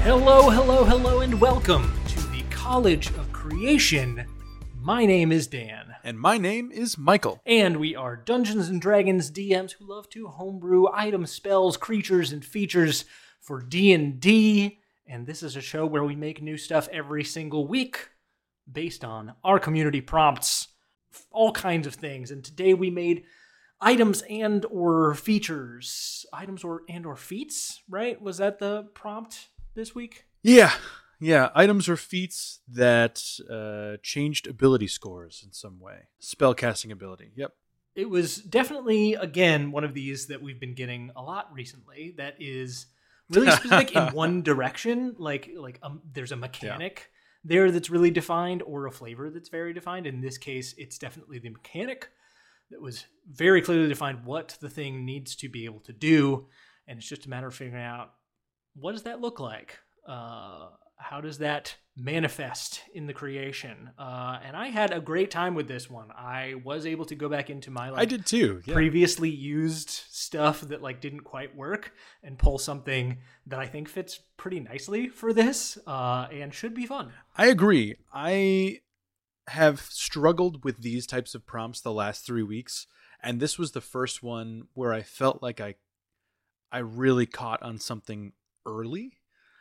Hello, hello, hello, and welcome to the College of Creation. My name is Dan. And my name is Michael. And we are Dungeons & Dragons DMs who love to homebrew items, spells, creatures, and features for D&D. And this is a show where we make new stuff every single week based on our community prompts, all kinds of things. And today we made items and or features. Items and or feats, right? Was that the prompt this week? Yeah. Items or feats that changed ability scores in some way. Spellcasting ability. Yep. It was definitely, again, one of these that we've been getting a lot recently that is really specific in one direction. There's a mechanic there that's really defined or a flavor that's very defined. In this case, it's definitely the mechanic that was very clearly defined what the thing needs to be able to do. And it's just a matter of figuring out, what does that look like? How does that manifest in the creation? And I had a great time with this one. I was able to go back into my I did too. Yeah. Previously used stuff that didn't quite work and pull something that I think fits pretty nicely for this and should be fun. I agree. I have struggled with these types of prompts the last 3 weeks, and this was the first one where I felt like I really caught on something early.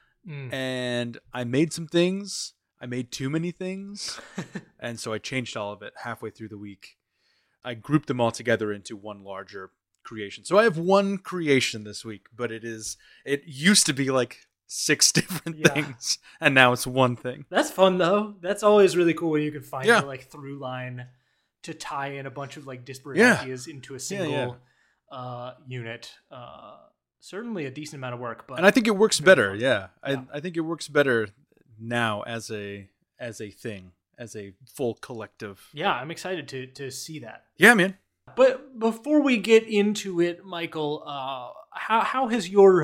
And I made some things. I made too many things. And so I changed all of it halfway through the week. I grouped them all together into one larger creation. So I have one creation this week, but it used to be like 6 different things, and now it's one thing. That's fun though. That's always really cool when you can find the through line to tie in a bunch of disparate ideas into a single unit. Certainly a decent amount of work, but and I think it works better. Yeah. I think it works better now as a thing, as a full collective. Yeah, I'm excited to see that. Yeah, man. But before we get into it, Michael, how has your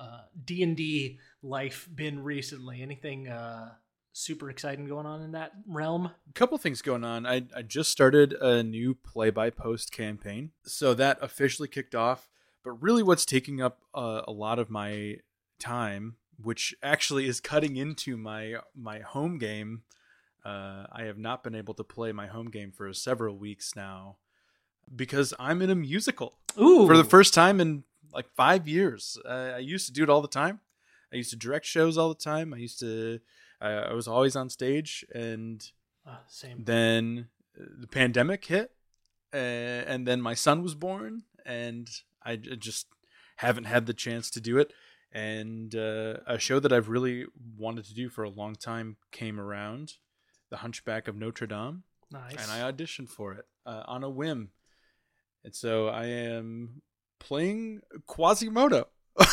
D&D life been recently? Anything super exciting going on in that realm? A couple things going on. I just started a new play-by-post campaign, so that officially kicked off. But really what's taking up a lot of my time, which actually is cutting into my home game. I have not been able to play my home game for several weeks now because I'm in a musical. Ooh. For the first time in 5 years. I used to do it all the time. I used to direct shows all the time. I was always on stage, and same. Then the pandemic hit, and then my son was born, and I just haven't had the chance to do it. And a show that I've really wanted to do for a long time came around, The Hunchback of Notre Dame. Nice. And I auditioned for it on a whim. And so I am playing Quasimodo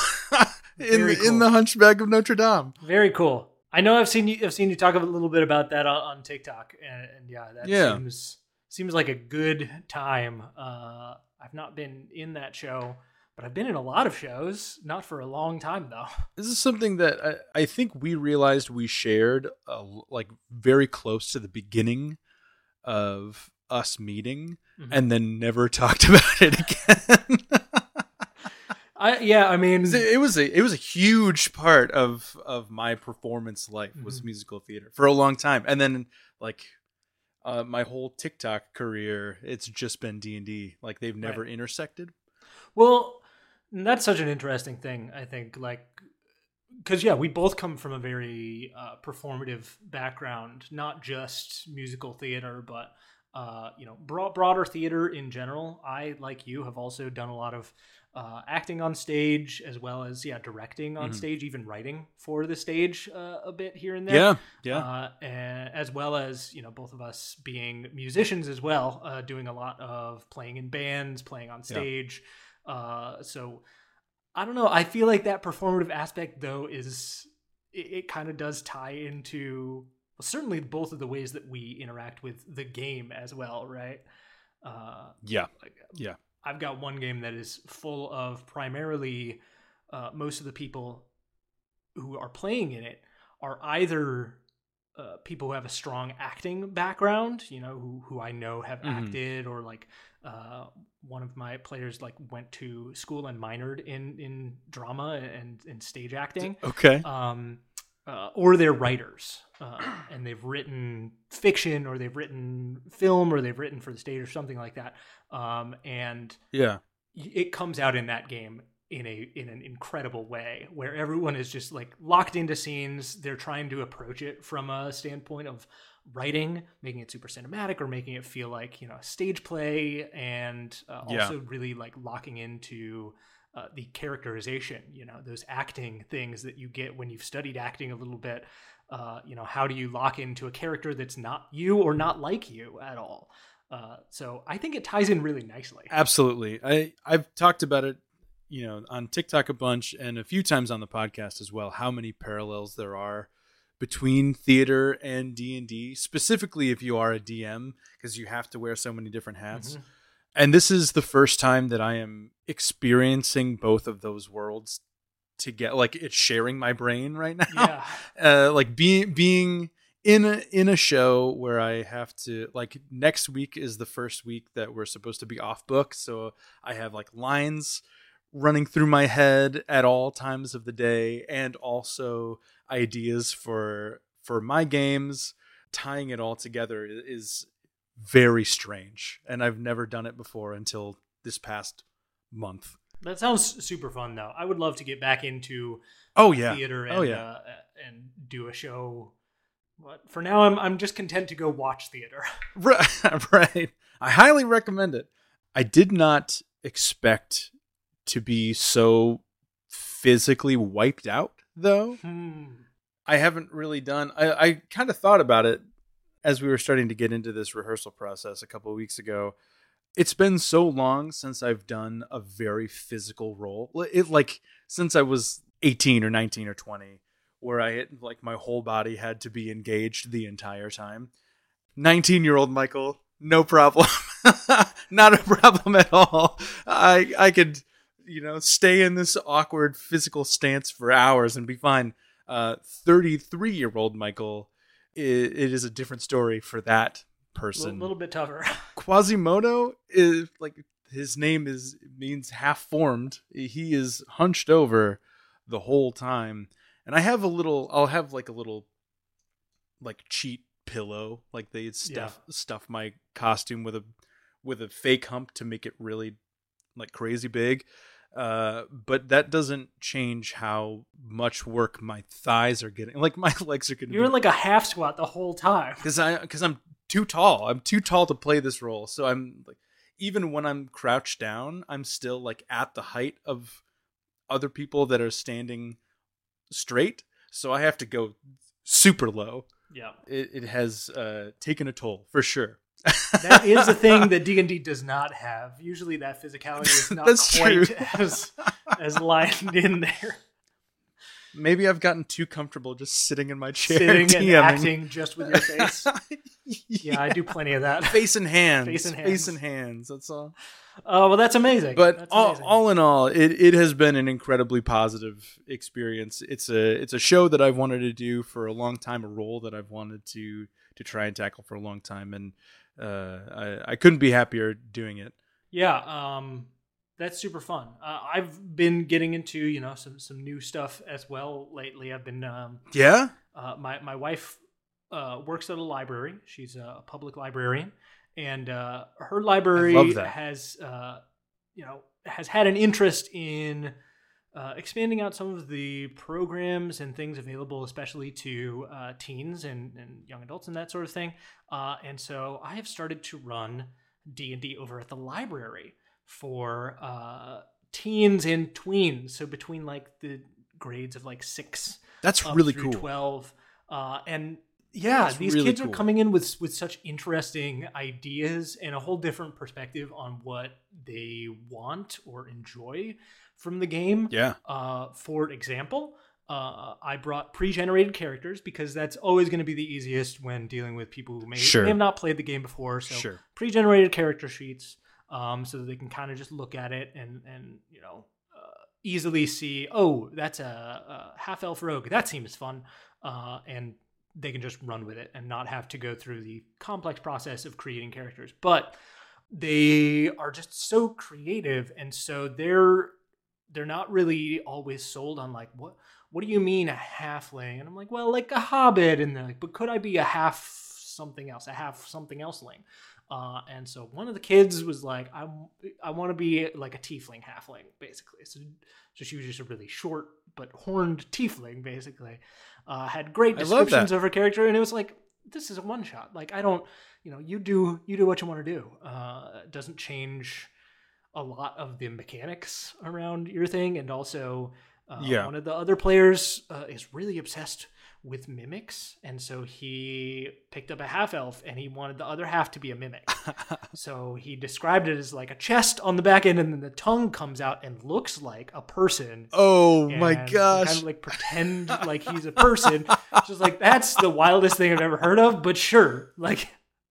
in The Hunchback of Notre Dame. Very cool. I know I've seen you talk a little bit about that on TikTok, and that seems like a good time. I've not been in that show, but I've been in a lot of shows, not for a long time though. This is something that I think we realized we shared very close to the beginning of us meeting, and then never talked about it again. I mean, it was a huge part of my performance life was musical theater for a long time, and then my whole TikTok career, it's just been D&D. They've never intersected. Well, that's such an interesting thing, I think. Because we both come from a very performative background, not just musical theater, but broader theater in general. I, like you, have also done a lot of acting on stage, as well as directing on stage, even writing for the stage a bit here and there. And as well as both of us being musicians as well, doing a lot of playing in bands, playing on stage. So I don't know. I feel like that performative aspect though it kind of does tie into certainly both of the ways that we interact with the game as well, right? I've got one game that is full of primarily most of the people who are playing in it are either people who have a strong acting background, who I know have acted, or one of my players went to school and minored in drama and stage acting. Okay. or they're writers, and they've written fiction, or they've written film, or they've written for the stage, or something like that. And Yeah. it comes out in that game in an incredible way, where everyone is just like locked into scenes. They're trying to approach it from a standpoint of writing, making it super cinematic, or making it feel like, stage play, and also really like locking into the characterization, those acting things that you get when you've studied acting a little bit. How do you lock into a character that's not you or not like you at all? So I think it ties in really nicely. Absolutely. I've talked about it, on TikTok a bunch, and a few times on the podcast as well, how many parallels there are between theater and D&D, specifically if you are a DM, because you have to wear so many different hats. Mm-hmm. And this is the first time that I am experiencing both of those worlds together. Like, it's sharing my brain right now. Yeah. Like being in a show where I have to, like, next week is the first week that we're supposed to be off book. So I have like lines running through my head at all times of the day, and also ideas for my games. Tying it all together is very strange, and I've never done it before until this past month. That sounds super fun, though. I would love to get back into theater and do a show. But for now, I'm just content to go watch theater. Right. I highly recommend it. I did not expect to be so physically wiped out, though. I haven't really done. I kind of thought about it as we were starting to get into this rehearsal process a couple of weeks ago. It's been so long since I've done a very physical role. Since I was 18 or 19 or 20, where my whole body had to be engaged the entire time. 19-year-old Michael, no problem. Not a problem at all. I could, stay in this awkward physical stance for hours and be fine. 33-year-old Michael, it is a different story for that person. A little bit tougher. Quasimodo is his name means half formed. He is hunched over the whole time. And I'll have a little cheat pillow. Like, they stuff my costume with a fake hump to make it really crazy big. But that doesn't change how much work my thighs are getting. Like, my legs are getting. You're in like a half squat the whole time. Because I'm too tall. I'm too tall to play this role. So I'm even when I'm crouched down, I'm still at the height of other people that are standing straight. So I have to go super low. Yeah. It has taken a toll for sure. That is a thing that D&D does not have. Usually that physicality is not quite as lined in there. Maybe I've gotten too comfortable just sitting in my chair. Sitting and acting just with your face. Yeah, I do plenty of that. Face and hands. Face and hands. That's all. Well, that's amazing. But all in all, it has been an incredibly positive experience. It's a show that I've wanted to do for a long time, a role that I've wanted to try and tackle for a long time, and I couldn't be happier doing it. Yeah, that's super fun. I've been getting into some new stuff as well lately. I've been my wife works at a library. She's a public librarian, and her library has had an interest in expanding out some of the programs and things available, especially to teens and young adults and that sort of thing. And so I have started to run D&D over at the library for teens and tweens. So between the grades of 6. That's really cool. 12. And yeah, these really kids are coming in with such interesting ideas and a whole different perspective on what they want or enjoy from the game. Yeah. For example, I brought pre-generated characters because that's always going to be the easiest when dealing with people who may have not played the game before. So pre-generated character sheets, so that they can kind of just look at it and easily see, oh, that's a half-elf rogue. That seems fun. And they can just run with it and not have to go through the complex process of creating characters. But they are just so creative, and so they're not really always sold on what do you mean a halfling? And I'm like, well, like a hobbit. And they're like, but could I be a half something else ling? And so one of the kids was like, I want to be like a tiefling halfling, basically. So she was just a really short but horned tiefling, basically. Had great descriptions of her character, and it was like, this is a one shot. Like, I don't, you do what you want to do. It doesn't change a lot of the mechanics around your thing, and also one of the other players is really obsessed with mimics, and so he picked up a half elf and he wanted the other half to be a mimic. So he described it as like a chest on the back end, and then the tongue comes out and looks like a person. Oh my gosh. Kind of like pretend like he's a person. Just like, that's the wildest thing I've ever heard of, but sure, like,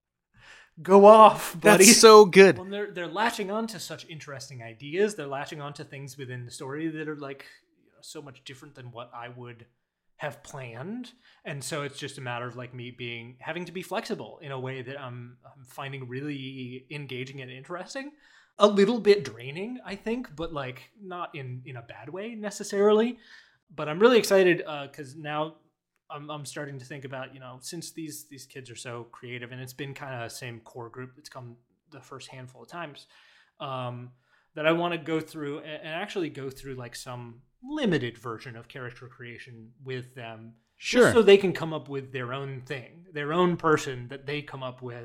go off, buddy. That's so good. Well, they're latching on to such interesting ideas. They're latching on to things within the story that are like so much different than what I would have planned. And so it's just a matter of like me having to be flexible in a way that I'm finding really engaging and interesting. A little bit draining, I think, but like not in a bad way necessarily. But I'm really excited because now I'm starting to think about, since these kids are so creative, and it's been kind of the same core group that's come the first handful of times, that I want to go through and actually go through like some limited version of character creation with them. Sure. Just so they can come up with their own thing, their own person that they come up with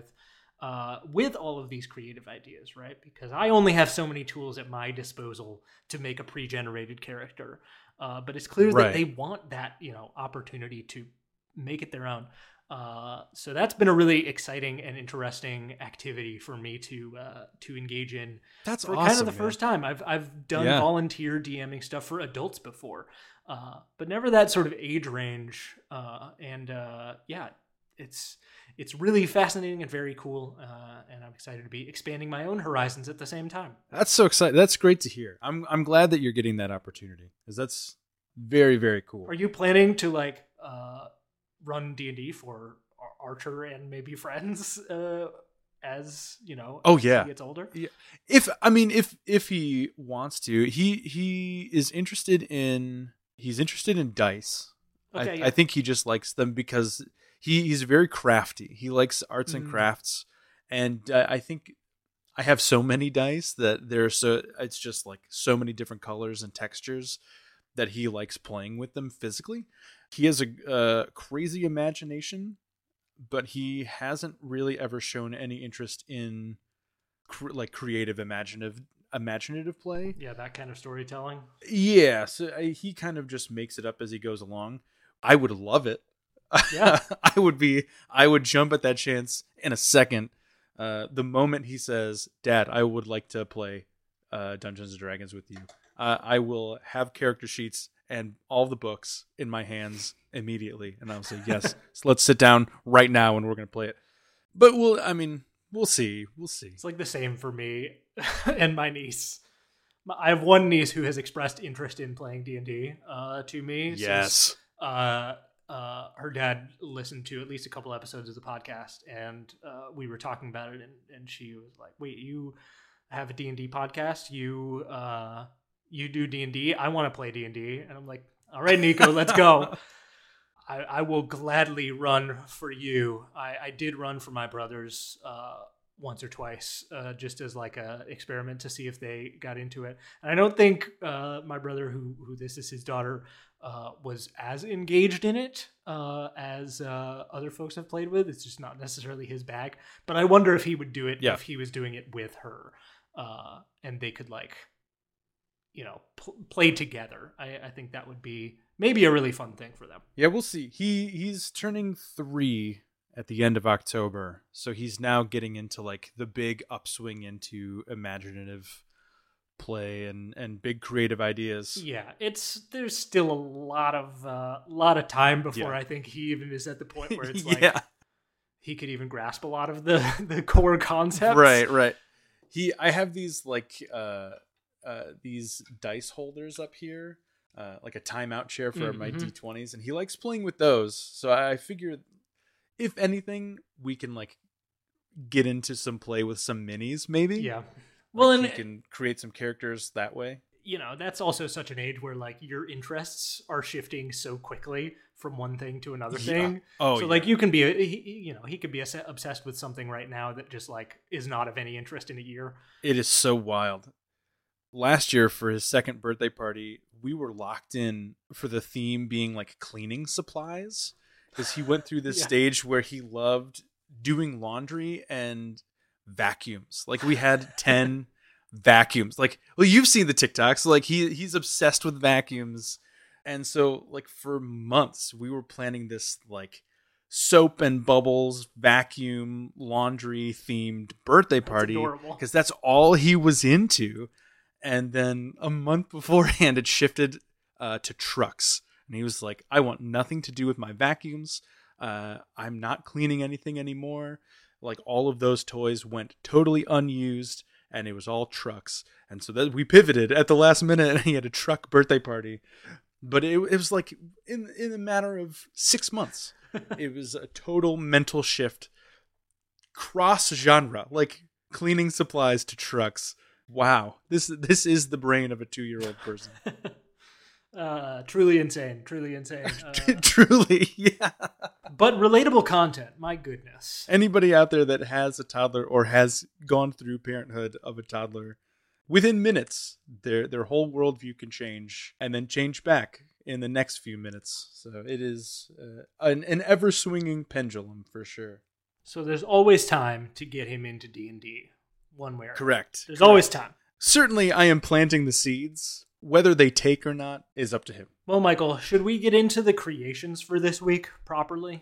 all of these creative ideas, right? Because I only have so many tools at my disposal to make a pre-generated character. But it's clear that they want that, opportunity to make it their own. So that's been a really exciting and interesting activity for me to engage in. That's for awesome, kind of the man. First time. I've done volunteer DMing stuff for adults before, but never that sort of age range. It's really fascinating and very cool, and I'm excited to be expanding my own horizons at the same time. That's so exciting. That's great to hear. I'm glad that you're getting that opportunity, because that's very, very cool. Are you planning to like run D&D for Archer and maybe friends as he gets older? Yeah. If he wants to, he is interested in dice. Okay, I think he just likes them because he's very crafty. He likes arts and crafts, and I think I have so many dice that it's just like so many different colors and textures that he likes playing with them physically. He has a crazy imagination, but he hasn't really ever shown any interest in creative imaginative play. Yeah, that kind of storytelling. Yeah, so he kind of just makes it up as he goes along. I would love it. Yeah. I would jump at that chance in a second. The moment he says, "Dad, I would like to play Dungeons and Dragons with you," I will have character sheets and all the books in my hands immediately, and I'll say, "Yes, so let's sit down right now and we're going to play it." But we'll see. It's like the same for me and my niece. I have one niece who has expressed interest in playing D&D to me. Yes. Since, her dad listened to at least a couple episodes of the podcast, and we were talking about it, and she was like, "Wait, you have a D&D podcast? You do D&D? I want to play D&D." And I'm like, "All right, Nico, let's go." I will gladly run for you. I did run for my brothers once or twice, just as like a experiment to see if they got into it. And I don't think my brother, who this is his daughter, was as engaged in it as other folks have played with. It's just not necessarily his bag. But I wonder if he would do it if he was doing it with her, and they could play together. I think that would be maybe a really fun thing for them. Yeah, we'll see. He's turning 3 at the end of October, so he's now getting into like the big upswing into imaginative play and big creative ideas. Yeah, there's still a lot of time before I think he even is at the point where it's like he could even grasp a lot of the core concepts. Right. I have these these dice holders up here, like a timeout chair for my D20s, and he likes playing with those. So I figured, if anything, we can like get into some play with some minis, maybe. Yeah. Well, and he can create some characters that way. that's also such an age where like your interests are shifting so quickly from one thing to another thing. Oh, So yeah. like you can be, he could be obsessed with something right now that just like is not of any interest in a year. It is so wild. Last year for his second birthday party, we were locked in for the theme being like cleaning supplies, because he went through this Yeah. stage where he loved doing laundry and vacuums. Like we had 10 vacuums. Like, well, you've seen the TikToks. Like he's obsessed with vacuums. And so like for months we were planning this like soap and bubbles vacuum laundry themed birthday party, adorable. because that's all he was into. And then a month beforehand, it shifted to trucks. And he was like, I want nothing to do with my vacuums. I'm not cleaning anything anymore. Like all of those toys went totally unused, and it was all trucks. And so that we pivoted at the last minute, and he had a truck birthday party. But it was like in a matter of 6 months. It was a total mental shift. Cross genre, like cleaning supplies to trucks. Wow, this is the brain of a 2-year-old person. Truly insane. Truly insane. Truly, yeah. But relatable content. My goodness. Anybody out there that has a toddler or has gone through parenthood of a toddler, within minutes, their whole worldview can change and then change back in the next few minutes. So it is an ever swinging pendulum for sure. So there's always time to get him into D&D, one way or another. Correct. There's always time. Certainly, I am planting the seeds. Whether they take or not is up to him. Well, Michael, should we get into the creations for this week properly?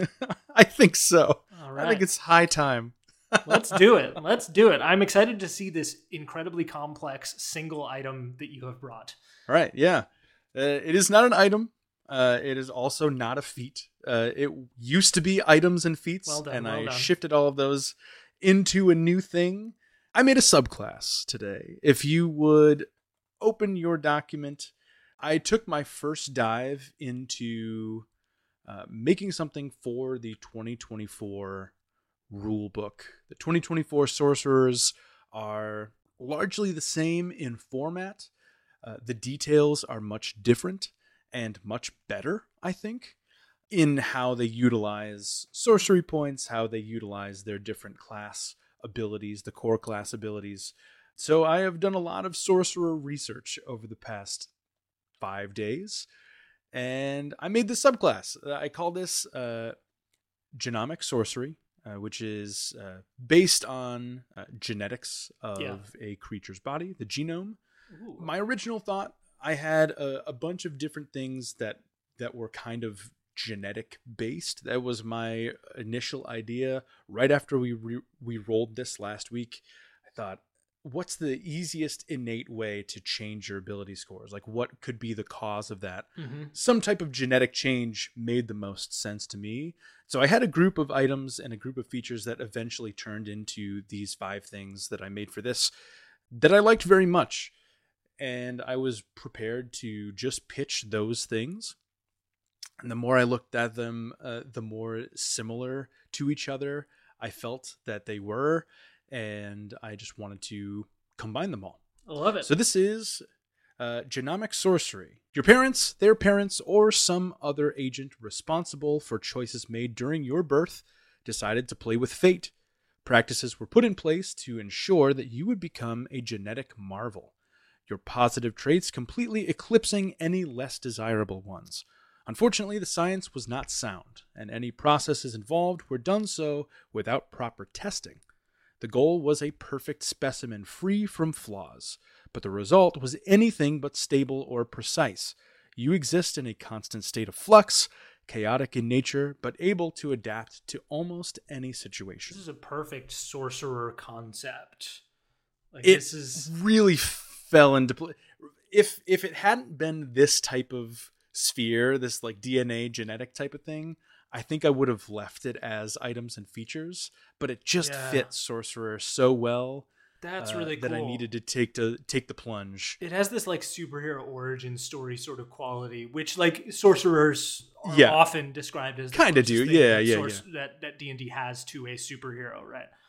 I think so. All right. I think it's high time. Let's do it. Let's do it. I'm excited to see this incredibly complex single item that you have brought. All right, yeah. It is not an item. It is also not a feat. It used to be items and feats, Well done, and well I done. shifted all of those into a new thing. I made a subclass today. If you would open your document, I took my first dive into making something for the 2024 rule book. The 2024 sorcerers are largely the same in format. The details are much different and much better, I think, in how they utilize sorcery points, how they utilize their different class abilities, the core class abilities. So I have done a lot of sorcerer research over the past 5 days, and I made this subclass. I call this genomic sorcery, which is based on genetics of a creature's body, the genome. Ooh. My original thought, I had a bunch of different things that were kind of genetic based. That was my initial idea. Right after we rolled this last week, I thought, what's the easiest innate way to change your ability scores? Like, what could be the cause of that? Mm-hmm. Some type of genetic change made the most sense to me. So I had a group of items and a group of features that eventually turned into these 5 things that I made for this that I liked very much. And I was prepared to just pitch those things. And the more I looked at them, the more similar to each other I felt that they were. And I just wanted to combine them all. I love it. So this is genomic sorcery. Your parents, their parents, or some other agent responsible for choices made during your birth decided to play with fate. Practices were put in place to ensure that you would become a genetic marvel, your positive traits completely eclipsing any less desirable ones. Unfortunately, the science was not sound, and any processes involved were done so without proper testing. The goal was a perfect specimen free from flaws, but the result was anything but stable or precise. You exist in a constant state of flux, chaotic in nature, but able to adapt to almost any situation. This is a perfect sorcerer concept. Like, It this is really fell into place. If it hadn't been this type of sphere, this like DNA genetic type of thing, I think I would have left it as items and features, but it just fit sorcerer so well. That's really cool. That I needed to take the plunge. It has this like superhero origin story sort of quality, which like sorcerers are often described as kind of do, that D&D has to a superhero, right?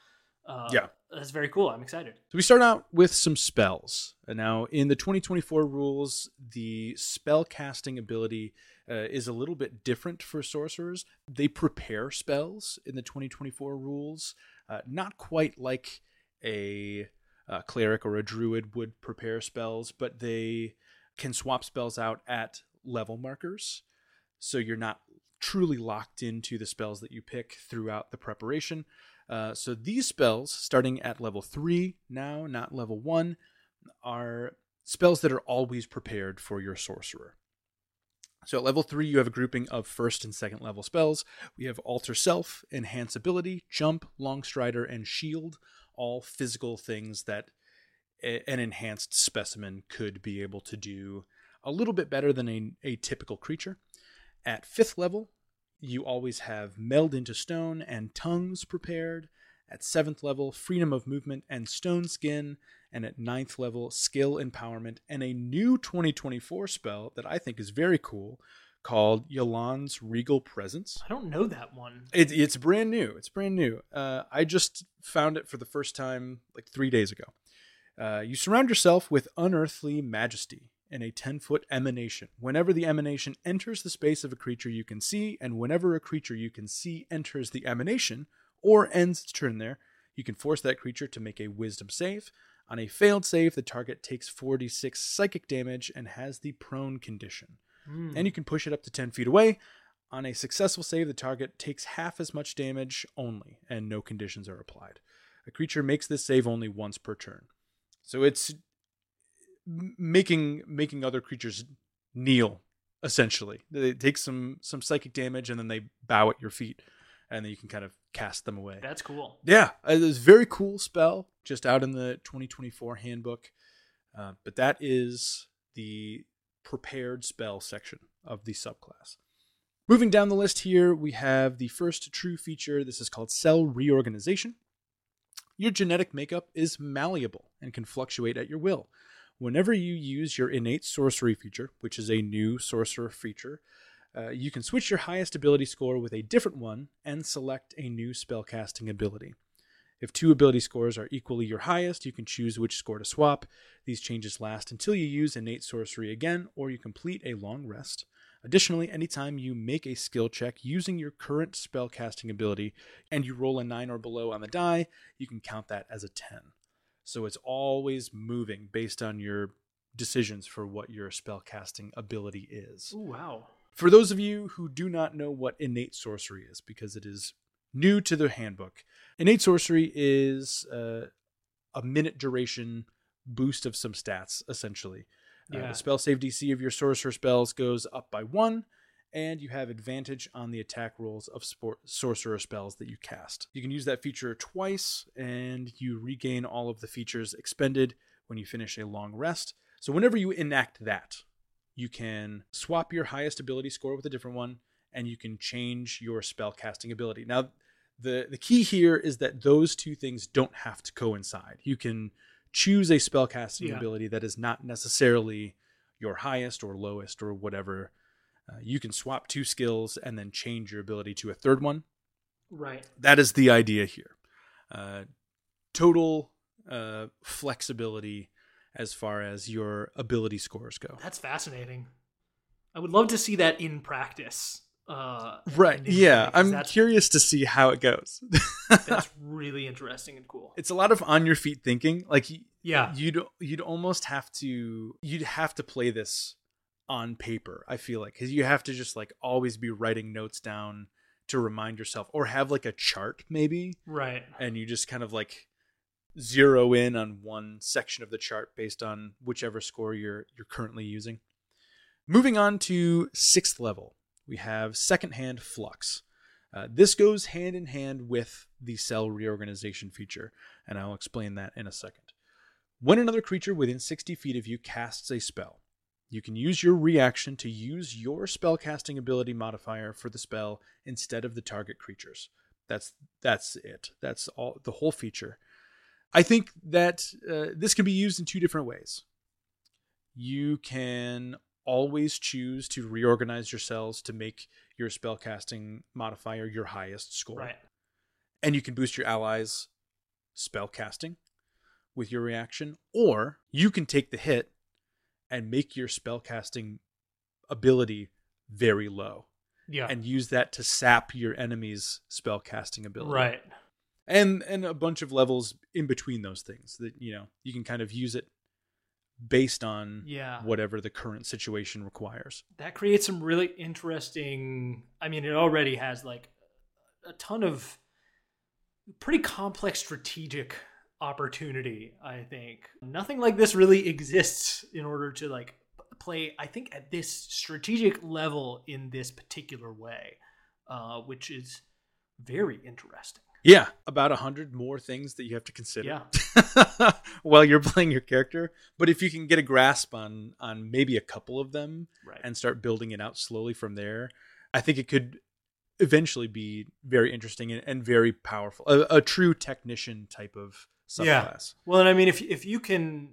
Yeah. That's very cool. I'm excited. So we start out with some spells. And now, in the 2024 rules, the spell casting ability is a little bit different for sorcerers. They prepare spells in the 2024 rules, not quite like a cleric or a druid would prepare spells, but they can swap spells out at level markers. So you're not truly locked into the spells that you pick throughout the preparation. So these spells, starting at level 3 now, not level 1, are spells that are always prepared for your sorcerer. So at level 3, you have a grouping of first and second level spells. We have Alter Self, Enhance Ability, Jump, Long Strider, and Shield, all physical things that an enhanced specimen could be able to do a little bit better than a typical creature. At 5th level, you always have Meld into Stone and Tongues prepared. At 7th level, Freedom of Movement and Stone Skin. And at 9th level, Skill Empowerment and a new 2024 spell that I think is very cool called Yolan's Regal Presence. I don't know that one. It's brand new. It's brand new. I just found it for the first time like 3 days ago. You surround yourself with unearthly majesty in a 10-foot emanation. Whenever the emanation enters the space of a creature you can see, and whenever a creature you can see enters the emanation or ends its turn there, you can force that creature to make a wisdom save. On a failed save, the target takes 4d6 psychic damage and has the prone condition. And you can push it up to 10 feet away. On a successful save, the target takes half as much damage only, and no conditions are applied. A creature makes this save only once per turn. So it's making other creatures kneel, essentially. They take some psychic damage and then they bow at your feet, and then you can kind of cast them away. That's cool. Yeah, it's a very cool spell, just out in the 2024 handbook. But that is the prepared spell section of the subclass. Moving down the list here, we have the first true feature. This is called Cell Reorganization. Your genetic makeup is malleable and can fluctuate at your will. Whenever you use your innate sorcery feature, which is a new sorcerer feature, you can switch your highest ability score with a different one and select a new spellcasting ability. If 2 ability scores are equally your highest, you can choose which score to swap. These changes last until you use innate sorcery again, or you complete a long rest. Additionally, anytime you make a skill check using your current spellcasting ability and you roll a 9 or below on the die, you can count that as a 10. So it's always moving based on your decisions for what your spellcasting ability is. Ooh, wow. For those of you who do not know what innate sorcery is, because it is new to the handbook, innate sorcery is a minute duration boost of some stats, essentially. Yeah. The spell save DC of your sorcerer spells goes up by 1, and you have advantage on the attack rolls of sorcerer spells that you cast. You can use that feature twice, and you regain all of the features expended when you finish a long rest. So whenever you enact that, you can swap your highest ability score with a different one, and you can change your spell casting ability. Now, the key here is that those two things don't have to coincide. You can choose a spellcasting ability that is not necessarily your highest or lowest or whatever. You can swap 2 skills and then change your ability to a third one. Right. That is the idea here. Total flexibility as far as your ability scores go. That's fascinating. I would love to see that in practice. Right. Yeah. I'm curious to see how it goes. That's really interesting and cool. It's a lot of on your feet thinking. Like, yeah, you'd almost have to play this on paper, I feel like, because you have to just like always be writing notes down to remind yourself, or have like a chart maybe. Right. And you just kind of like zero in on one section of the chart based on whichever score you're currently using. Moving on to 6th level, we have Secondhand Flux. This goes hand in hand with the Cell Reorganization feature, and I'll explain that in a second. When another creature within 60 feet of you casts a spell, you can use your reaction to use your spellcasting ability modifier for the spell instead of the target creatures. That's it. That's all, the whole feature. I think that this can be used in 2 different ways. You can always choose to reorganize your cells to make your spellcasting modifier your highest score. Right. And you can boost your allies spell casting with your reaction, or you can take the hit and make your spell casting ability very low. Yeah. And use that to sap your enemy's spell casting ability. Right. And a bunch of levels in between those things that, you can kind of use it based on whatever the current situation requires. That creates some really interesting, it already has like a ton of pretty complex strategic opportunity, I think. Nothing like this really exists in order to like play, I think, at this strategic level in this particular way, which is very interesting. Yeah, about 100 more things that you have to consider while you're playing your character. But if you can get a grasp on maybe a couple of them and start building it out slowly from there, I think it could eventually be very interesting and very powerful. A true technician type of subclass. Well, and if you can,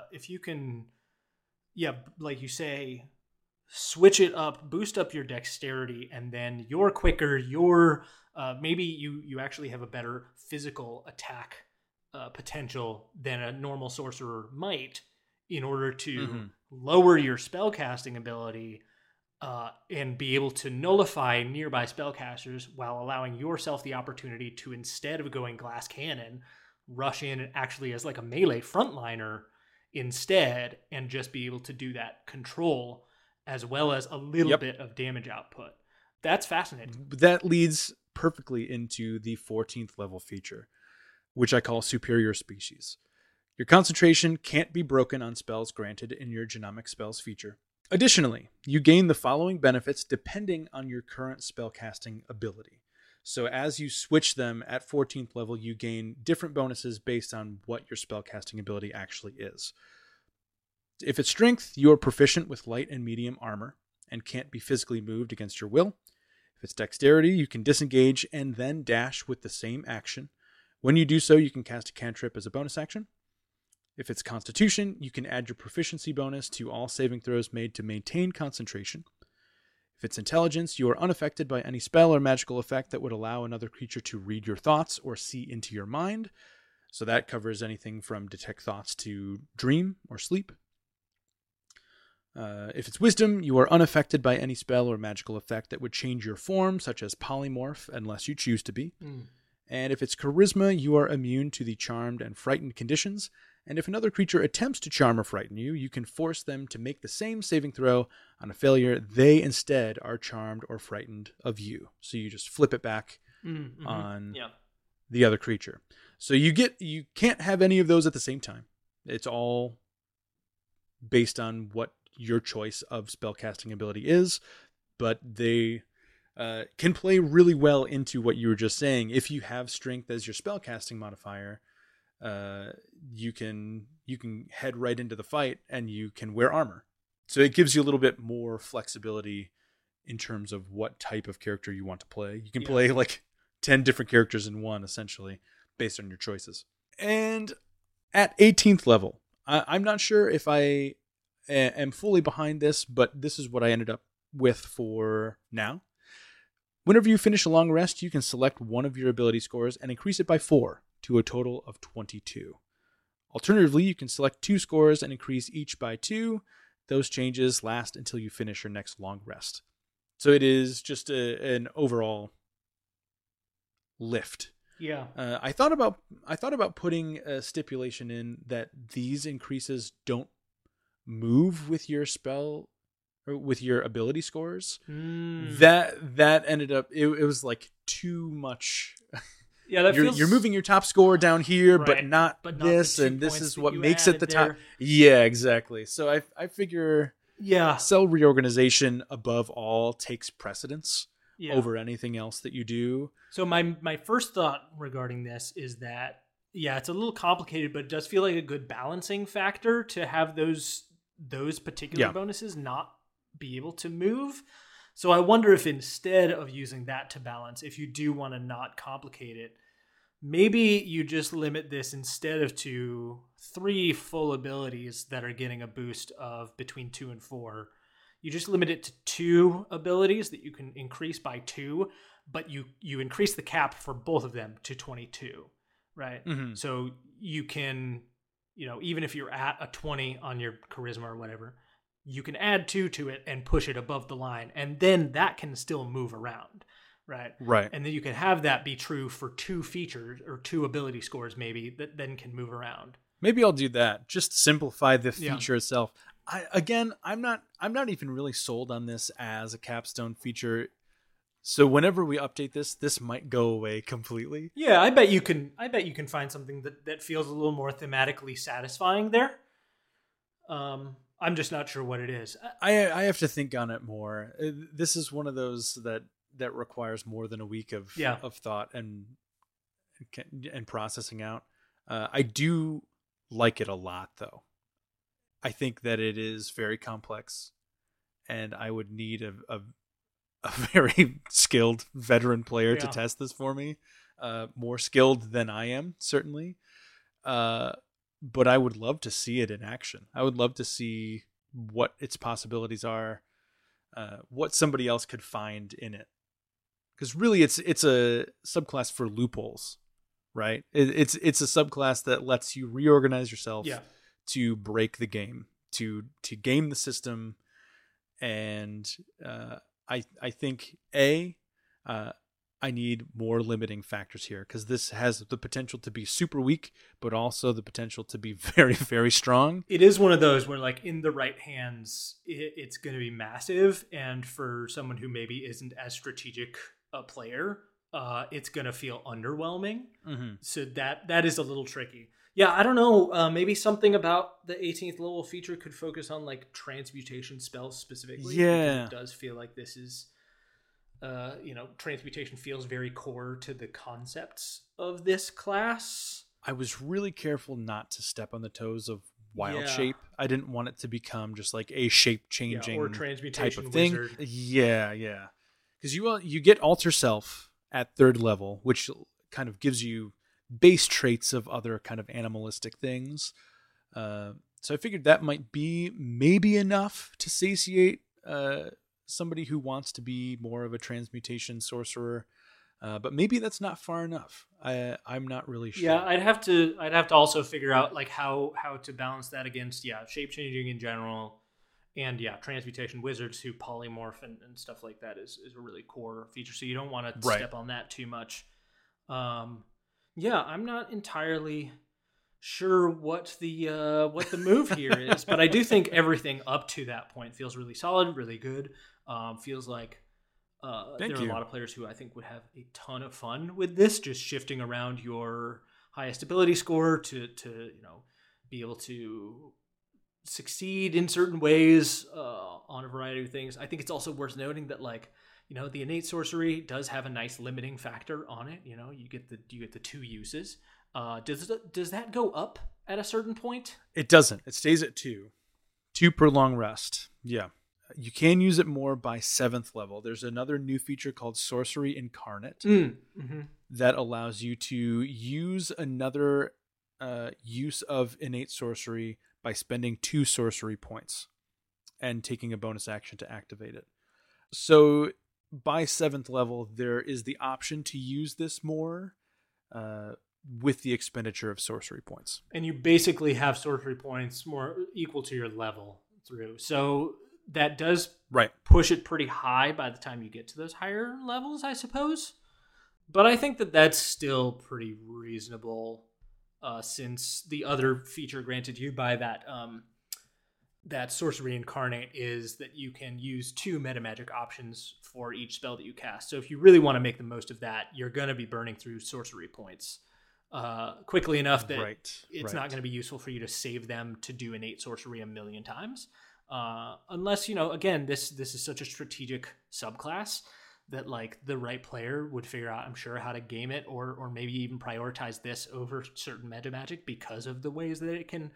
like you say, switch it up, boost up your dexterity, and then you're quicker, maybe you actually have a better physical attack potential than a normal sorcerer might, in order to lower your spellcasting ability and be able to nullify nearby spellcasters while allowing yourself the opportunity to, instead of going glass cannon, rush in actually as like a melee frontliner instead, and just be able to do that control as well as a little bit of damage output. That's fascinating. That leads perfectly into the 14th level feature, which I call Superior Species. Your concentration can't be broken on spells granted in your Genomic Spells feature. Additionally, you gain the following benefits depending on your current spellcasting ability. So as you switch them at 14th level, you gain different bonuses based on what your spellcasting ability actually is. If it's strength, you are proficient with light and medium armor and can't be physically moved against your will. If it's dexterity, you can disengage and then dash with the same action. When you do so, you can cast a cantrip as a bonus action. If it's constitution, you can add your proficiency bonus to all saving throws made to maintain concentration. If it's intelligence, you are unaffected by any spell or magical effect that would allow another creature to read your thoughts or see into your mind. So that covers anything from detect thoughts to dream or sleep. If it's wisdom, you are unaffected by any spell or magical effect that would change your form, such as polymorph, unless you choose to be. And if it's charisma, you are immune to the charmed and frightened conditions. And if another creature attempts to charm or frighten you, you can force them to make the same saving throw. On a failure, they instead are charmed or frightened of you. So you just flip it back on the other creature. So you can't have any of those at the same time. It's all based on what your choice of spellcasting ability is, but they can play really well into what you were just saying. If you have strength as your spellcasting modifier, you can head right into the fight and you can wear armor. So it gives you a little bit more flexibility in terms of what type of character you want to play. You can play like 10 different characters in one, essentially, based on your choices. And at 18th level, I'm not sure if I am fully behind this, but this is what I ended up with for now. Whenever you finish a long rest, you can select one of your ability scores and increase it by 4 to a total of 22. Alternatively, you can select 2 scores and increase each by 2. Those changes last until you finish your next long rest. So it is just an overall lift. Yeah. I thought about putting a stipulation in that these increases don't move with your spell or with your ability scores. That ended up it was like too much. Yeah, you're moving your top score down here, right, but not this, and this is what makes it the top. There. Yeah, exactly. So I figure Yeah. Cell reorganization above all takes precedence over anything else that you do. So my first thought regarding this is that, yeah, it's a little complicated, but it does feel like a good balancing factor to have those particular bonuses not be able to move. So I wonder if instead of using that to balance, if you do want to not complicate it, maybe you just limit this instead of to 3 full abilities that are getting a boost of between 2 and 4. You just limit it to 2 abilities that you can increase by 2, but you increase the cap for both of them to 22. right? Mm-hmm. So you can, even if you're at a 20 on your charisma or whatever, you can add 2 to it and push it above the line, and then that can still move around, right? Right. And then you can have that be true for 2 features or 2 ability scores maybe that then can move around. Maybe I'll do that. Just simplify the Yeah. feature itself. I'm not even really sold on this as a capstone feature. So whenever we update this might go away completely. Yeah, I bet you can find something that feels a little more thematically satisfying there. I'm just not sure what it is. I have to think on it more. This is one of those that requires more than a week of thought and processing out. I do like it a lot, though. I think that it is very complex, and I would need a very skilled veteran player to test this for me. More skilled than I am, certainly. But I would love to see it in action. I would love to see what its possibilities are, what somebody else could find in it. Because really, it's a subclass for loopholes, right? It's a subclass that lets you reorganize yourself to break the game, to game the system, and I think I need more limiting factors here, because this has the potential to be super weak, but also the potential to be very, very strong. It is one of those where, like, in the right hands, it's going to be massive, and for someone who maybe isn't as strategic a player, it's going to feel underwhelming. Mm-hmm. So that is a little tricky. Yeah, I don't know. Maybe something about the 18th level feature could focus on like transmutation spells specifically. Yeah, it does feel like this is. Transmutation feels very core to the concepts of this class. I was really careful not to step on the toes of wild shape. I didn't want it to become just like a shape changing or transmutation type of thing. Wizard. Yeah. Because you get Alter Self at 3rd level, which kind of gives you base traits of other kind of animalistic things. So I figured that might be maybe enough to satiate somebody who wants to be more of a transmutation sorcerer, but maybe that's not far enough. I'm not really sure. Yeah, I'd have to also figure out like how to balance that against shape changing in general, and transmutation wizards who polymorph and stuff like that is a really core feature. So you don't want to step on that too much. I'm not entirely sure what the move here is, but I do think everything up to that point feels really solid, really good. Feels like there are a lot of players who I think would have a ton of fun with this, just shifting around your highest ability score to be able to succeed in certain ways on a variety of things. I think it's also worth noting that the innate sorcery does have a nice limiting factor on it. You get the 2 uses. Does that go up at a certain point? It doesn't. It stays at 2 per long rest. Yeah. You can use it more by 7th level. There's another new feature called Sorcery Incarnate that allows you to use another use of innate sorcery by spending 2 sorcery points and taking a bonus action to activate it. So by 7th level, there is the option to use this more with the expenditure of sorcery points. And you basically have sorcery points more equal to your level through. So that does push it pretty high by the time you get to those higher levels, I suppose. But I think that's still pretty reasonable, since the other feature granted you by that Sorcery Incarnate is that you can use 2 metamagic options for each spell that you cast. So if you really want to make the most of that, you're going to be burning through sorcery points quickly enough that it's not going to be useful for you to save them to do innate sorcery a million times. Unless, again, this is such a strategic subclass that the right player would figure out, I'm sure, how to game it or maybe even prioritize this over certain meta magic because of the ways that it can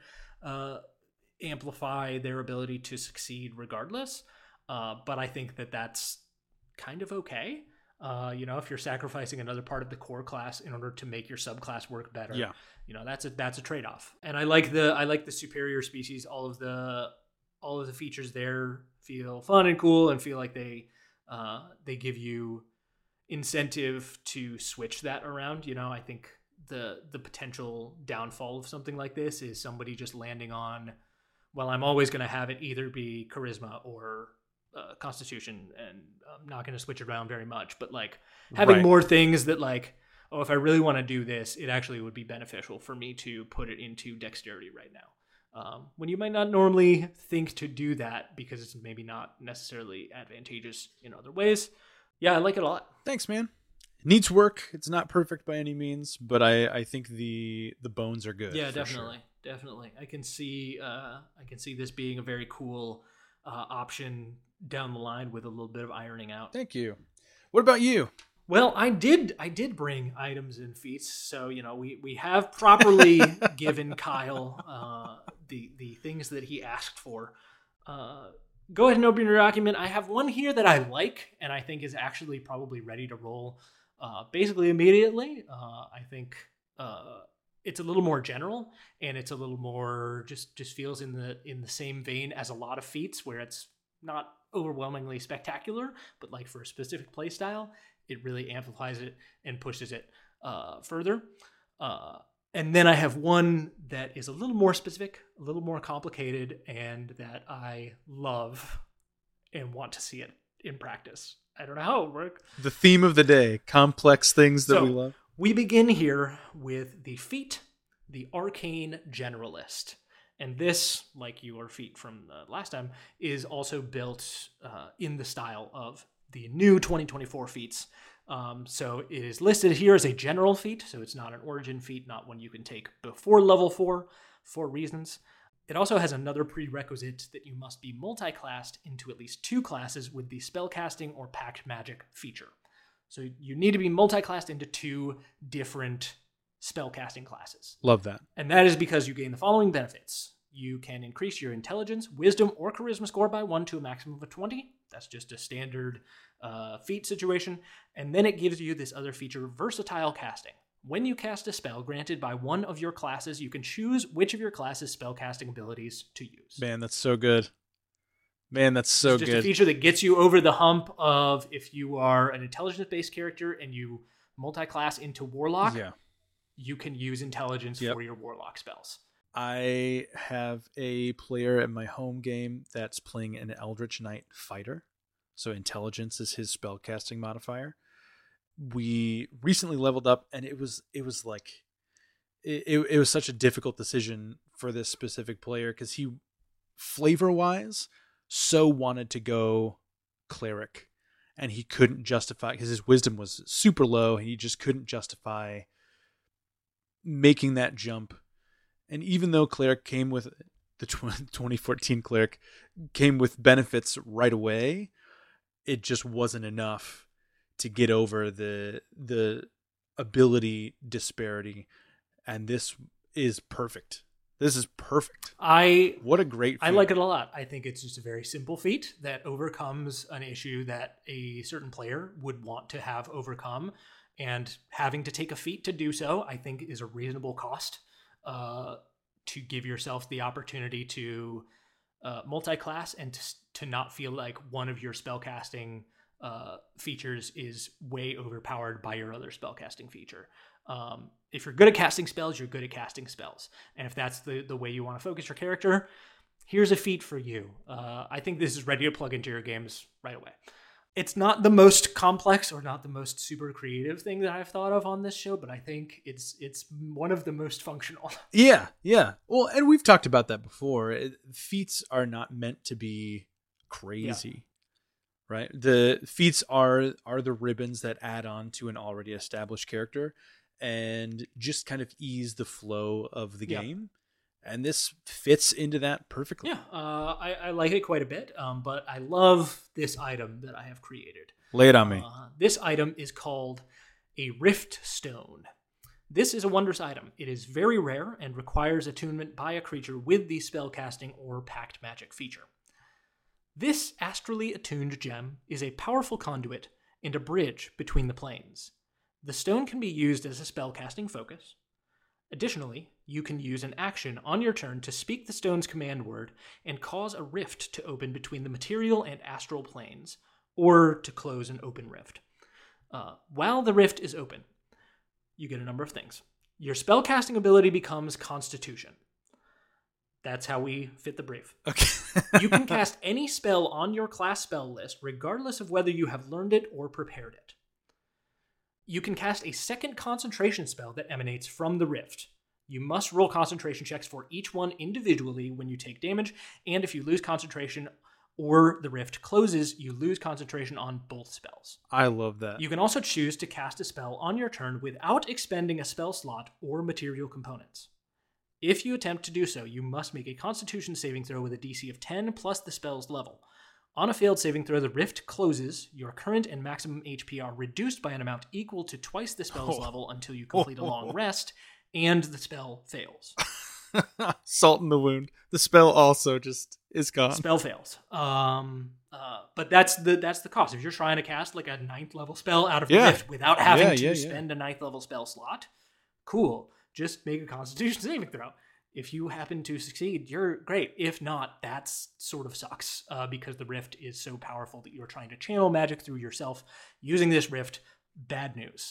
amplify their ability to succeed regardless. But I think that's kind of okay. If you're sacrificing another part of the core class in order to make your subclass work better, that's a trade-off. And I like the superior species. All of the features there feel fun and cool and feel like they give you incentive to switch that around. I think the potential downfall of something like this is somebody just landing on, well, I'm always going to have it either be charisma or constitution, and I'm not going to switch it around very much. But like having more things that like, oh, if I really want to do this, it actually would be beneficial for me to put it into dexterity right now. When you might not normally think to do that because it's maybe not necessarily advantageous in other ways. Yeah, I like it a lot. Thanks, man. It needs work. It's not perfect by any means, but I think the bones are good. Yeah, definitely. Sure. Definitely. I can see this being a very cool option down the line with a little bit of ironing out. Thank you. What about you? Well, I did bring items and feats, so we have properly given Kyle the things that he asked for. Go ahead and open your document. I have one here that I like, and I think is actually probably ready to roll basically immediately. I think it's a little more general, and it's a little more just feels in the same vein as a lot of feats, where it's not overwhelmingly spectacular, but like for a specific play style, it really amplifies it and pushes it further. And then I have one that is a little more specific, a little more complicated, and that I love and want to see it in practice. I don't know how it works. The theme of the day, complex things that we love. We begin here with the feat, the Arcane Generalist. And this, like your feat from the last time, is also built in the style of the new 2024 feats. So it is listed here as a general feat, so it's not an origin feat, not one you can take before level 4 for reasons. It also has another prerequisite that you must be multi-classed into at least 2 classes with the spellcasting or pact magic feature. So you need to be multi-classed into 2 different spellcasting classes. Love that. And that is because you gain the following benefits. You can increase your intelligence, wisdom, or charisma score by 1 to a maximum of 20. That's just a standard feat situation. And then it gives you this other feature, versatile casting. When you cast a spell granted by one of your classes, you can choose which of your class's spellcasting abilities to use. Man, that's so good. It's just a feature that gets you over the hump of if you are an intelligence-based character and you multi-class into Warlock, you can use intelligence for your Warlock spells. I have a player at my home game that's playing an Eldritch Knight fighter. So intelligence is his spellcasting modifier. We recently leveled up, and it was like it was such a difficult decision for this specific player because he, flavor-wise, so wanted to go cleric, and he couldn't justify because his wisdom was super low, and he just couldn't justify making that jump. And even though cleric came with the 2014 cleric came with benefits right away, it just wasn't enough to get over the ability disparity. And this is perfect. This is perfect. What a great feat. I like it a lot. I think it's just a very simple feat that overcomes an issue that a certain player would want to have overcome. And having to take a feat to do so, I think, is a reasonable cost to give yourself the opportunity to multi-class and to not feel like one of your spellcasting features is way overpowered by your other spellcasting feature. If you're good at casting spells, you're good at casting spells. And if that's the way you want to focus your character, here's a feat for you. I think this is ready to plug into your games right away. It's not the most complex or not the most super creative thing that I've thought of on this show, but I think it's one of the most functional. Yeah. Well, and we've talked about that before. Feats are not meant to be crazy, right? The feats are the ribbons that add on to an already established character and just kind of ease the flow of the game. And this fits into that perfectly. Yeah, I like it quite a bit, but I love this item that I have created. Lay it on me. This item is called a Rift Stone. This is a wondrous item. It is very rare and requires attunement by a creature with the spellcasting or pact magic feature. This astrally attuned gem is a powerful conduit and a bridge between the planes. The stone can be used as a spellcasting focus. Additionally, you can use an action on your turn to speak the stone's command word and cause a rift to open between the material and astral planes, or to close an open rift. While the rift is open, you get a number of things. Your spellcasting ability becomes Constitution. That's how we fit the brief. Okay. You can cast any spell on your class spell list, regardless of whether you have learned it or prepared it. You can cast a second concentration spell that emanates from the Rift. You must roll concentration checks for each one individually when you take damage, and if you lose concentration or the Rift closes, you lose concentration on both spells. I love that. You can also choose to cast a spell on your turn without expending a spell slot or material components. If you attempt to do so, you must make a Constitution saving throw with a DC of 10 plus the spell's level. On a failed saving throw, the Rift closes. Your current and maximum HP are reduced by an amount equal to twice the spell's level until you complete a long rest, and the spell fails. Salt in the wound. The spell also just is gone. Spell fails. But that's the cost. If you're trying to cast like a 9th level spell out of Rift without having to spend a 9th level spell slot, cool. Just make a Constitution saving throw. If you happen to succeed, you're great. If not, that sort of sucks because the Rift is so powerful that you're trying to channel magic through yourself using this Rift. Bad news.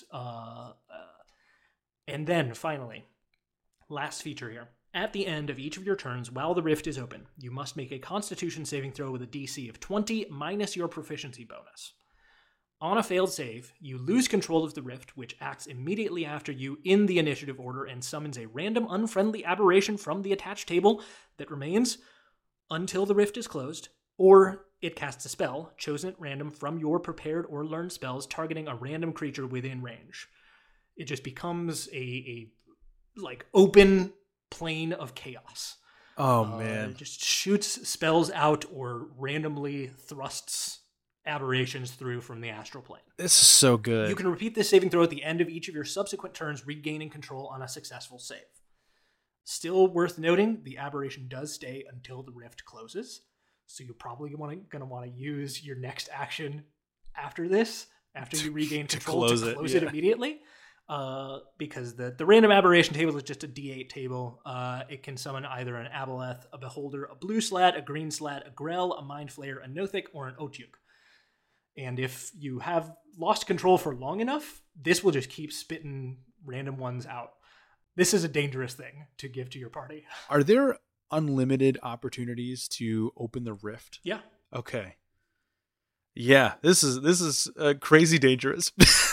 And then finally, last feature here. At the end of each of your turns, while the Rift is open, you must make a Constitution saving throw with a DC of 20 minus your proficiency bonus. On a failed save, you lose control of the Rift, which acts immediately after you in the initiative order and summons a random unfriendly aberration from the attached table that remains until the Rift is closed, or it casts a spell, chosen at random from your prepared or learned spells, targeting a random creature within range. It just becomes a like open plane of chaos. Oh, man. It just shoots spells out or randomly thrusts aberrations through from the astral plane. This is so good. You can repeat this saving throw at the end of each of your subsequent turns, regaining control on a successful save. Still worth noting, the aberration does stay until the Rift closes, so you're probably going to want to use your next action after this, after you regain control, to close it immediately. Because the random aberration table is just a D8 table. It can summon either an Aboleth, a Beholder, a Blue Slat, a Green Slat, a Grell, a Mind Flayer, a Nothik, or an Otyugh. And if you have lost control for long enough, this will just keep spitting random ones out. This is a dangerous thing to give to your party. Are there unlimited opportunities to open the Rift? Yeah. Okay. Yeah, this is crazy dangerous.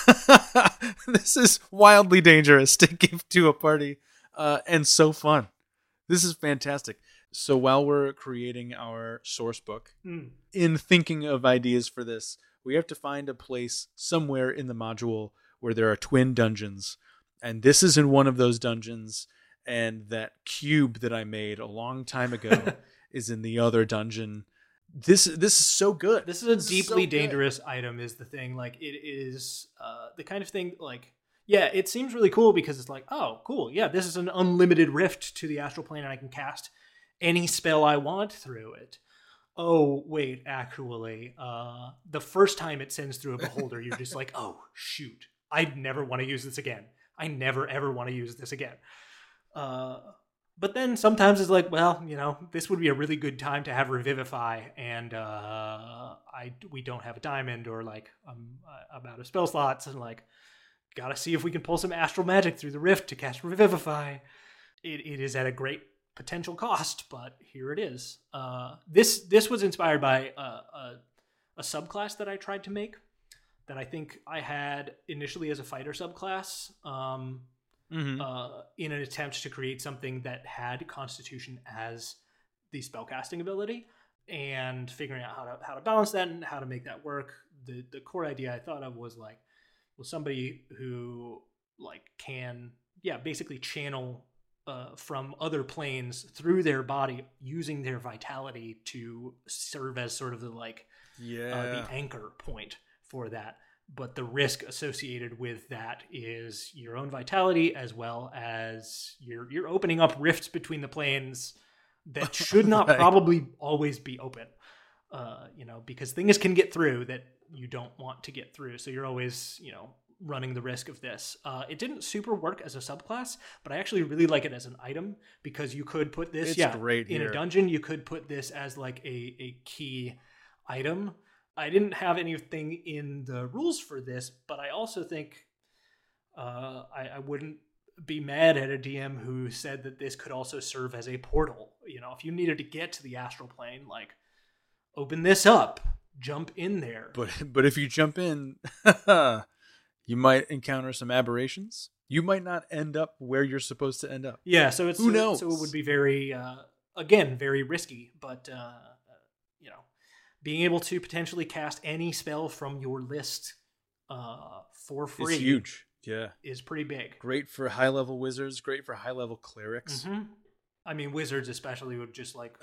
This is wildly dangerous to give to a party, and so fun. This is fantastic. So while we're creating our source book, in thinking of ideas for this, we have to find a place somewhere in the module where there are twin dungeons. And this is in one of those dungeons. And that cube that I made a long time ago is in the other dungeon. This is so good. This is a deeply dangerous item is the thing. Like, it is the kind of thing, like, yeah, it seems really cool because it's like, oh, cool. Yeah, this is an unlimited rift to the astral plane and I can cast any spell I want through it. Oh, wait, actually, the first time it sends through a beholder, you're just like, oh, shoot. I never want to use this again. I never, ever want to use this again. But then sometimes it's like, well, you know, this would be a really good time to have Revivify, and we don't have a diamond, or like I'm out of spell slots, and like gotta see if we can pull some astral magic through the rift to cast Revivify. It is at a great potential cost, but here it is. This was inspired by a subclass that I tried to make that I think I had initially as a fighter subclass. In an attempt to create something that had Constitution as the spellcasting ability, and figuring out how to balance that and how to make that work. The core idea I thought of was like, well, somebody who like can basically channel from other planes through their body using their vitality to serve as sort of the anchor point for that. But the risk associated with that is your own vitality, as well as you're opening up rifts between the planes that should not probably always be open. Because things can get through that you don't want to get through. So you're always, running the risk of this. It didn't super work as a subclass, but I actually really like it as an item, because you could put this in a dungeon. You could put this as like a key item. I didn't have anything in the rules for this, but I also think I wouldn't be mad at a DM who said that this could also serve as a portal. If you needed to get to the astral plane, like, open this up, jump in there. But if you jump in, you might encounter some aberrations. You might not end up where you're supposed to end up. Yeah, so who knows? So it would be very, again, very risky. But being able to potentially cast any spell from your list for free, it's huge. Yeah, is pretty big. Great for high-level wizards. Great for high-level clerics. Mm-hmm. I mean, wizards especially would just like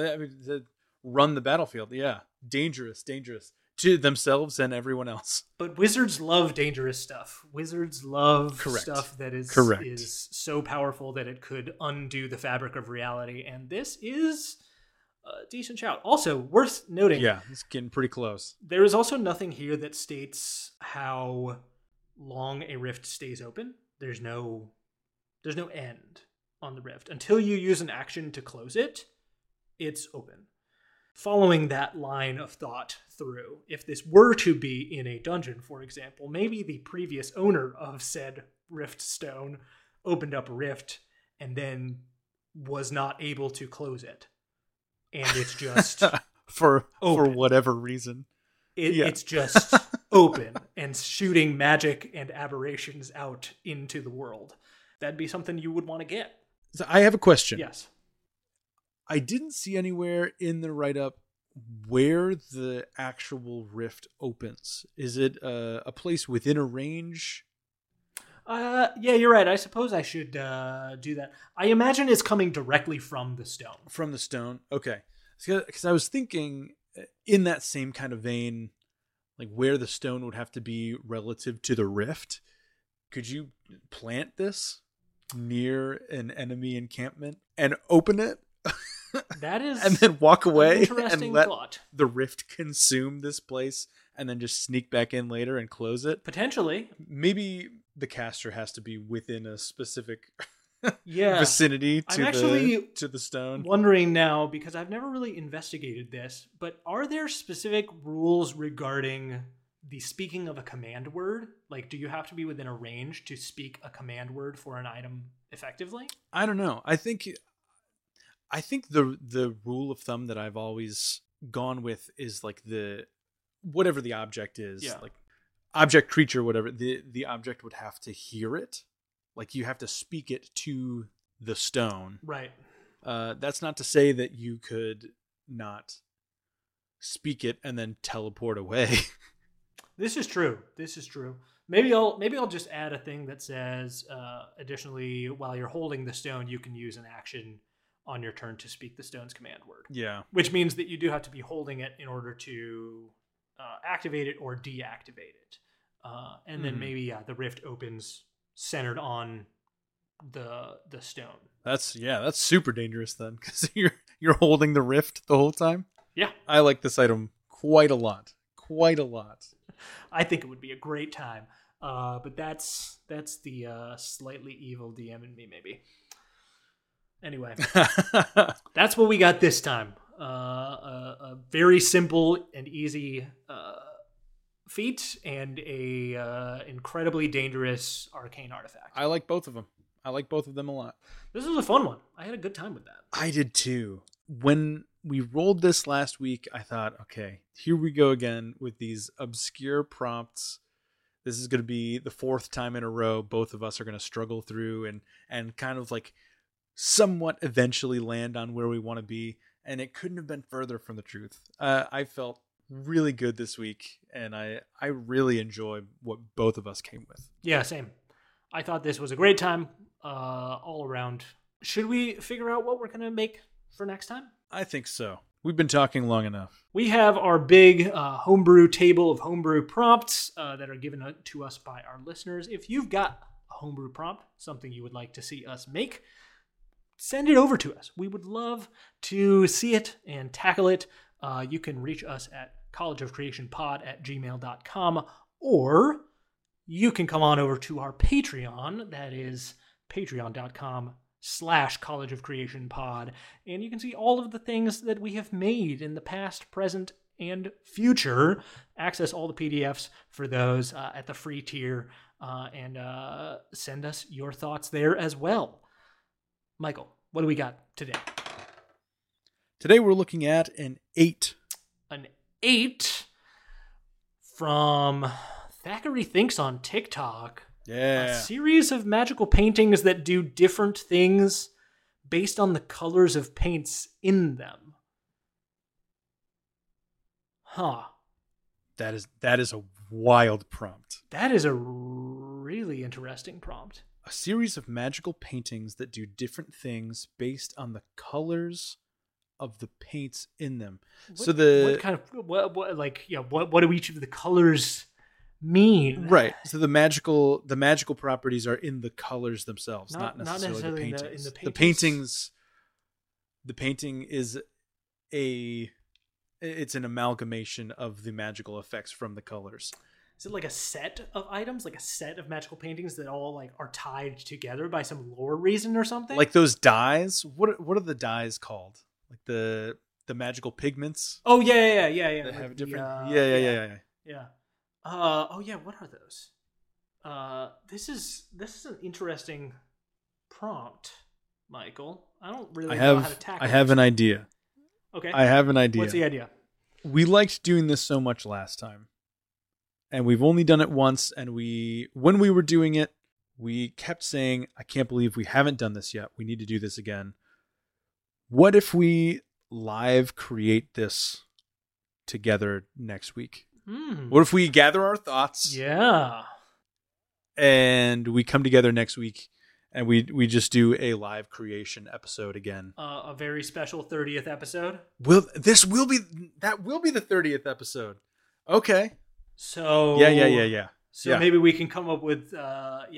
run the battlefield. Yeah, dangerous to themselves and everyone else. But wizards love dangerous stuff. Wizards love stuff that is so powerful that it could undo the fabric of reality. And this is a decent shout. Also, worth noting. Yeah, it's getting pretty close. There is also nothing here that states how long a rift stays open. There's no end on the rift. Until you use an action to close it, it's open. Following that line of thought through, if this were to be in a dungeon, for example, maybe the previous owner of said rift stone opened up a rift and then was not able to close it. And it's just for whatever reason. It's just open and shooting magic and aberrations out into the world. That'd be something you would want to get. So I have a question. Yes. I didn't see anywhere in the write-up where the actual rift opens. Is it a place within a range? Yeah, you're right. I suppose I should do that. I imagine it's coming directly from the stone. From the stone? Okay. Because I was thinking in that same kind of vein, like where the stone would have to be relative to the rift. Could you plant this near an enemy encampment and open it? That is, and then walk away and let thought. The rift consume this place and then just sneak back in later and close it. Potentially. Maybe the caster has to be within a specific vicinity to the stone. Wondering now, because I've never really investigated this, but are there specific rules regarding the speaking of a command word? Like, do you have to be within a range to speak a command word for an item effectively? I don't know. I think the rule of thumb that I've always gone with is like whatever the object is, like object, creature, whatever, the object would have to hear it. Like you have to speak it to the stone. Right. That's not to say that you could not speak it and then teleport away. This is true. Maybe I'll just add a thing that says, additionally, while you're holding the stone, you can use an action on your turn to speak the stone's command word. Yeah. Which means that you do have to be holding it in order to activate it or deactivate it. And then maybe the rift opens centered on the stone. That's super dangerous then, because you're holding the rift the whole time. Yeah. I like this item quite a lot. I think it would be a great time. But that's the slightly evil DM in me, maybe. Anyway, that's what we got this time. A very simple and easy feat and a incredibly dangerous arcane artifact. I like both of them. I like both of them a lot. This was a fun one. I had a good time with that. I did too. When we rolled this last week, I thought, okay, here we go again with these obscure prompts. This is going to be the fourth time in a row both of us are going to struggle through and kind of like somewhat eventually land on where we want to be. And it couldn't have been further from the truth. I felt really good this week, and I really enjoyed what both of us came with. Yeah, same. I thought this was a great time all around. Should we figure out what we're going to make for next time? I think so. We've been talking long enough. We have our big homebrew table of homebrew prompts that are given to us by our listeners. If you've got a homebrew prompt, something you would like to see us make, send it over to us. We would love to see it and tackle it. You can reach us at collegeofcreationpod@gmail.com, or you can come on over to our Patreon. That is patreon.com/collegeofcreationpod, and you can see all of the things that we have made in the past, present, and future. Access all the PDFs for those at the free tier, and send us your thoughts there as well. Michael, what do we got today? Today we're looking at an 8. An 8 from Thackeray Thinks on TikTok. Yeah. A series of magical paintings that do different things based on the colors of paints in them. Huh. That is a wild prompt. That is a really interesting prompt. A series of magical paintings that do different things based on the colors of the paints in them. What do each of the colors mean? Right. So the magical properties are in the colors themselves, not necessarily the paintings. In the paintings. The painting is it's an amalgamation of the magical effects from the colors. Is it like a set of items, like a set of magical paintings that all like are tied together by some lore reason or something? Like those dyes. What are the dyes called? Like the magical pigments? Oh yeah. They like have different. Yeah. Oh yeah. What are those? This is an interesting prompt, Michael. I don't really know how to tackle. I have an idea. Okay. I have an idea. What's the idea? We liked doing this so much last time, and we've only done it once. And when we were doing it, we kept saying, "I can't believe we haven't done this yet. We need to do this again." What if we live create this together next week? What if we gather our thoughts? Yeah. And we come together next week and we just do a live creation episode again. A very special 30th episode. That will be the 30th episode. Okay. So Yeah. So maybe we can come up with because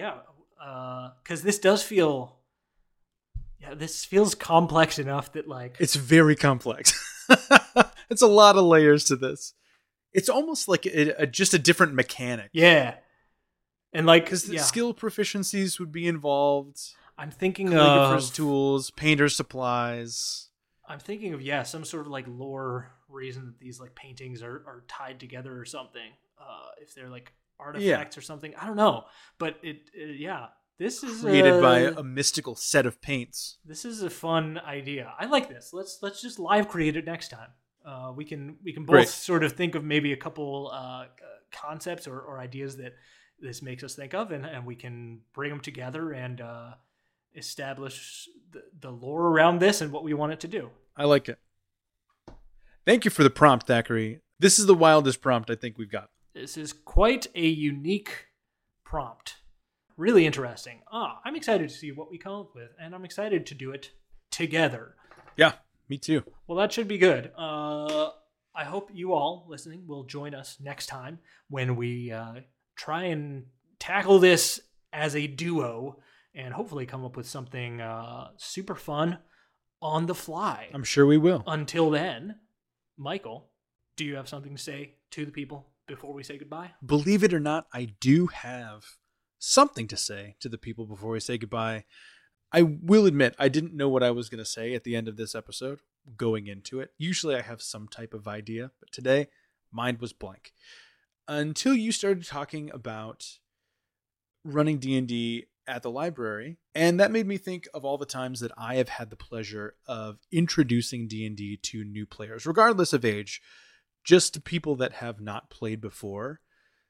this does feel. Yeah, this feels complex enough that like it's very complex. It's a lot of layers to this. It's almost like just a different mechanic. Yeah, and like because the skill proficiencies would be involved. I'm thinking calligrapher's tools, painter's supplies. I'm thinking of some sort of like lore reason that these like paintings are tied together or something. If they're like artifacts or something, I don't know. But this is created by a mystical set of paints. This is a fun idea. I like this. Let's just live create it next time. We can both sort of think of maybe a couple concepts or ideas that this makes us think of, and we can bring them together and establish the lore around this and what we want it to do. I like it. Thank you for the prompt, Thackeray. This is the wildest prompt I think we've got. This is quite a unique prompt. Really interesting. I'm excited to see what we come up with, and I'm excited to do it together. Yeah, me too. Well, that should be good. I hope you all listening will join us next time when we try and tackle this as a duo and hopefully come up with something super fun on the fly. I'm sure we will. Until then, Michael, do you have something to say to the people before we say goodbye? Believe it or not, I do have something to say to the people before we say goodbye. I will admit I didn't know what I was going to say at the end of this episode going into it. Usually I have some type of idea, but today mine was blank. Until you started talking about running D&D at the library, and that made me think of all the times that I have had the pleasure of introducing D&D to new players, regardless of age, just to people that have not played before.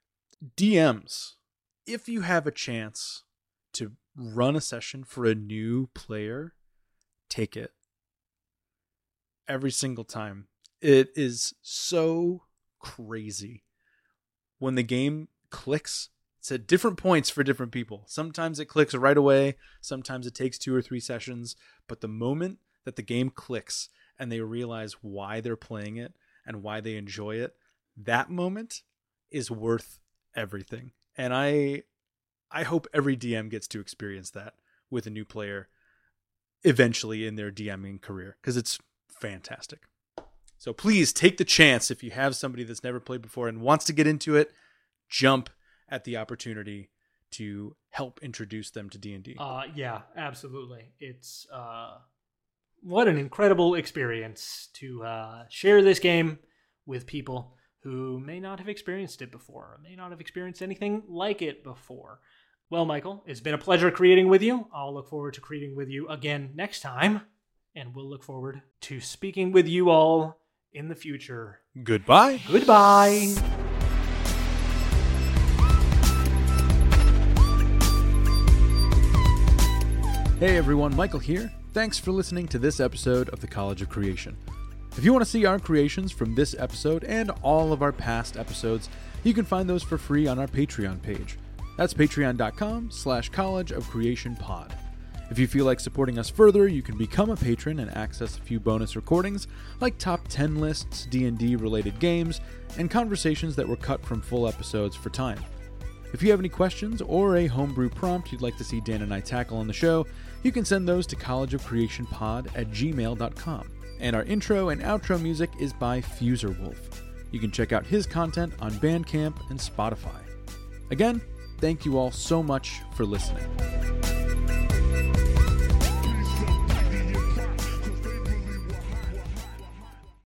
DMs, if you have a chance to run a session for a new player, take it. Every single time. It is so crazy. When the game clicks, it's at different points for different people. Sometimes it clicks right away. Sometimes it takes 2 or 3 sessions. But the moment that the game clicks and they realize why they're playing it and why they enjoy it, that moment is worth everything. And I hope every DM gets to experience that with a new player eventually in their DMing career, because it's fantastic. So please take the chance if you have somebody that's never played before and wants to get into it, jump at the opportunity to help introduce them to D&D. Yeah, absolutely. It's what an incredible experience to share this game with people who may not have experienced it before, or may not have experienced anything like it before. Well, Michael, it's been a pleasure creating with you. I'll look forward to creating with you again next time, and we'll look forward to speaking with you all in the future. Goodbye. Goodbye. Hey everyone, Michael here. Thanks for listening to this episode of the College of Creation. If you want to see our creations from this episode and all of our past episodes, you can find those for free on our Patreon page. That's patreon.com/College of Creation Pod. If you feel like supporting us further, you can become a patron and access a few bonus recordings, like top 10 lists, D&D related games, and conversations that were cut from full episodes for time. If you have any questions or a homebrew prompt you'd like to see Dan and I tackle on the show, you can send those to collegeofcreationpod@gmail.com. And our intro and outro music is by Fuserwolf. You can check out his content on Bandcamp and Spotify. Again, thank you all so much for listening.